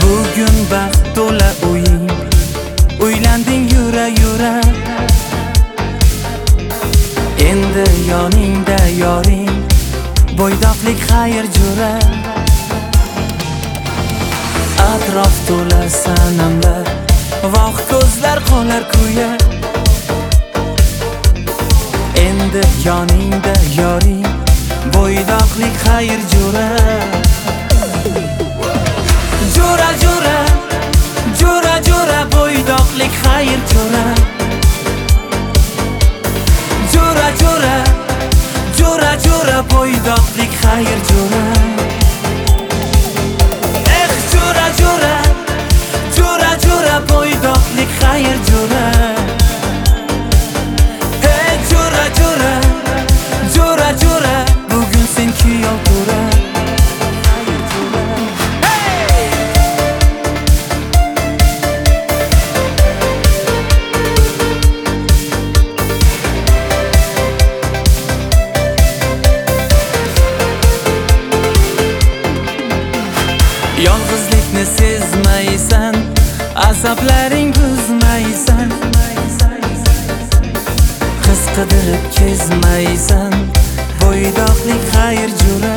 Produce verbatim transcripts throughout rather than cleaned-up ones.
Bugun baxt to'la o'yin, uylanding yura yura. Endi yoningda yoring, bo'ydoqlik xayr jura. Atrof to'la sanamlar, voh ko'zlar qolar kuya. Endi yoningda yoring, bo'ydoqlik xayr jura. Jura jura, jura jura, bo'ydoqlik xayr jura. Jura jura, jura jura, bo'ydoqlik xayr jura. Eh jura jura, jura jura, bo'ydoqlik xayr jura. Eh jura jura, jura jura, bugun sen kuyov tura. Yolg'izlikni sezmaysan, asablaring buzmaysan. Qiz qidirib kezmaysan, bo'ydoqlik xayr jura.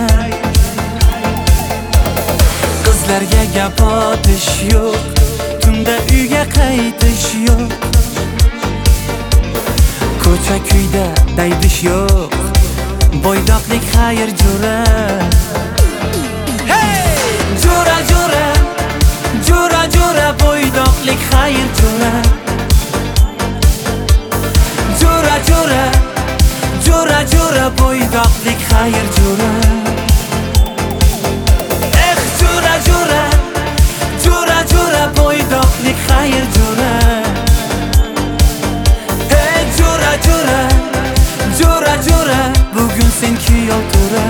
Qizlarga gap otish yo'q, tunda uyga qaytish yo'q. Ko'cha kuyda daydish yo'q, bo'ydoqlik xayr jura. Jura jura, jura jura, bo'ydoqlik xayr jura. Jura jura, jura jura, bo'ydoqlik xayr jura. Eh jura jura, jura jura, bo'ydoqlik xayr jura. Eh jura jura, jura jura, bugun sen kuyov tura.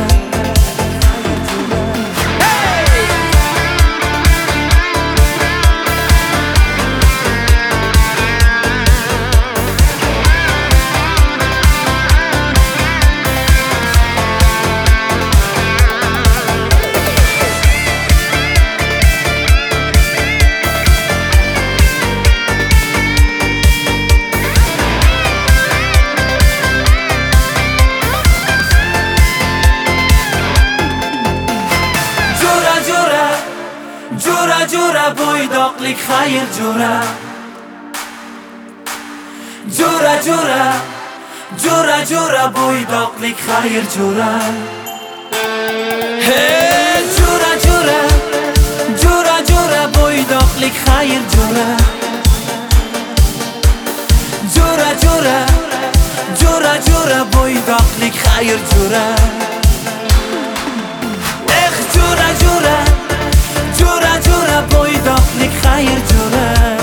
Jura jura, bo'ydoqlik xayr jura. Jura jura, jura jura, bo'ydoqlik xayr jura. Hey jura jura, jura jura, bo'ydoqlik xayr jura. Jura jura, jura jura, bo'ydoqlik xayr jura. Eh jura jura, jura jura, bo'ydoqlik xayr jura.